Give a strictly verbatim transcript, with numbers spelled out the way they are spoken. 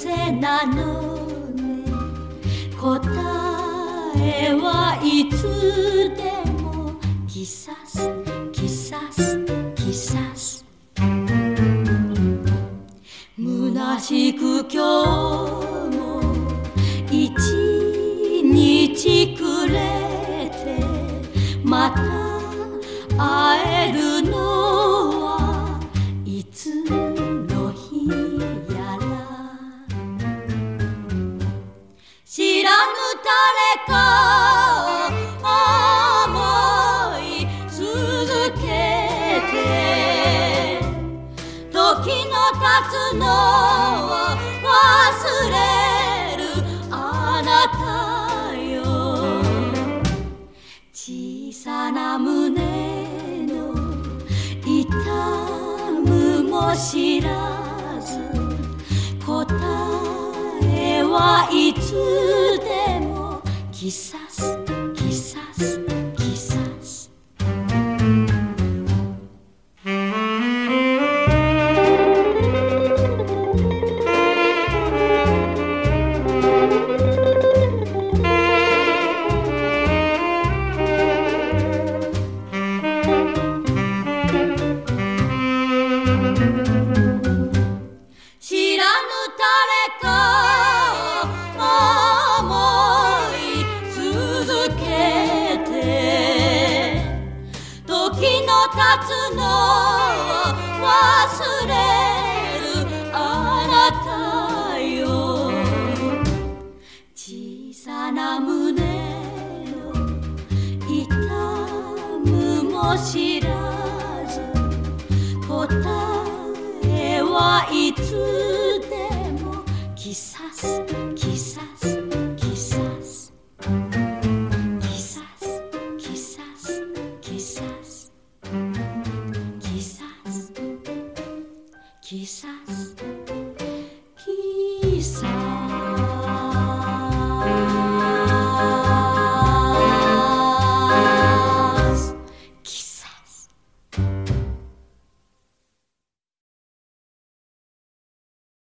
せなのね。答えはいつでもキサスキサスキサス。虚しく今日も一日暮れてまた会えるのはいつの日やら。知らぬ誰かを思い続けて時の経つのを忘れるあなたよ。小さな胸の痛むも知らず答えはいつでもキサスキサスキサス。知らぬ誰かを思い続けて時の経つのを忘れるあなたよ。小さな胸の痛むも知らず答えはいつでもキサスキサス。